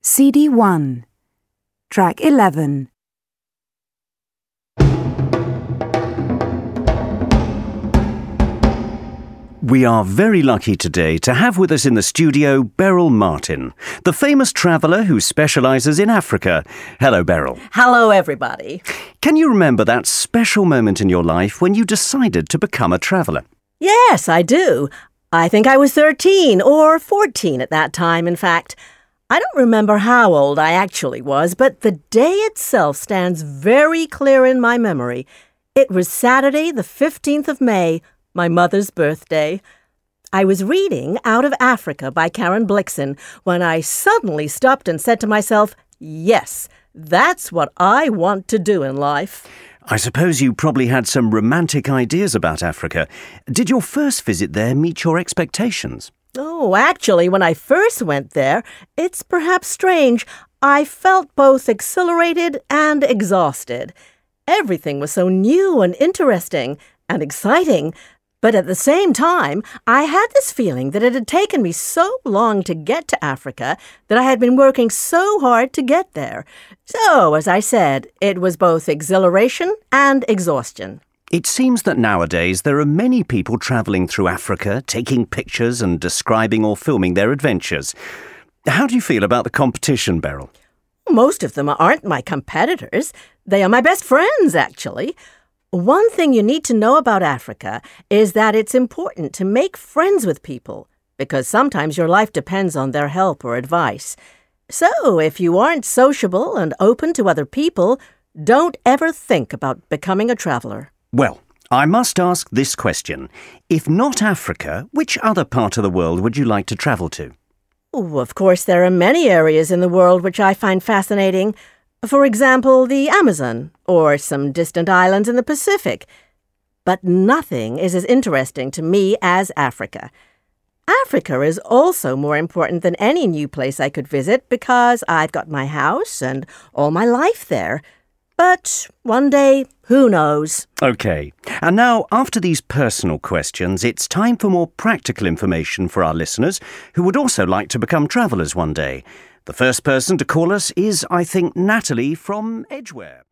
CD 1, Track 11. We are very lucky today to have with us in the studio Beryl Martin, the famous traveller who specialises in Africa. Hello, Beryl. Hello, everybody. Can you remember that special moment in your life when you decided to become a traveller? Yes, I do. I think I was 13 or 14 at that time, in fact. I don't remember how old I actually was, but the day itself stands very clear in my memory. It was Saturday, the 15th of May, my mother's birthday. I was reading Out of Africa by Karen Blixen when I suddenly stopped and said to myself, yes, that's what I want to do in life. I suppose you probably had some romantic ideas about Africa. Did your first visit there meet your expectations? Oh, actually, when I first went there, it's perhaps strange, I felt both exhilarated and exhausted. Everything was so new and interesting and exciting. But at the same time, I had this feeling that it had taken me so long to get to Africa that I had been working so hard to get there. So, as I said, it was both exhilaration and exhaustion. It seems that nowadays there are many people travelling through Africa, taking pictures and describing or filming their adventures. How do you feel about the competition, Beryl? Most of them aren't my competitors. They are my best friends, actually. One thing you need to know about Africa is that it's important to make friends with people, because sometimes your life depends on their help or advice. So, if you aren't sociable and open to other people, don't ever think about becoming a traveller. Well, I must ask this question. If not Africa, which other part of the world would you like to travel to? Oh, of course, there are many areas in the world which I find fascinating. For example, the Amazon, or some distant islands in the Pacific. But nothing is as interesting to me as Africa. Africa is also more important than any new place I could visit because I've got my house and all my life there. But one day, who knows? OK. And now, after these personal questions, it's time for more practical information for our listeners who would also like to become travellers one day. The first person to call us is, I think, Natalie from Edgware.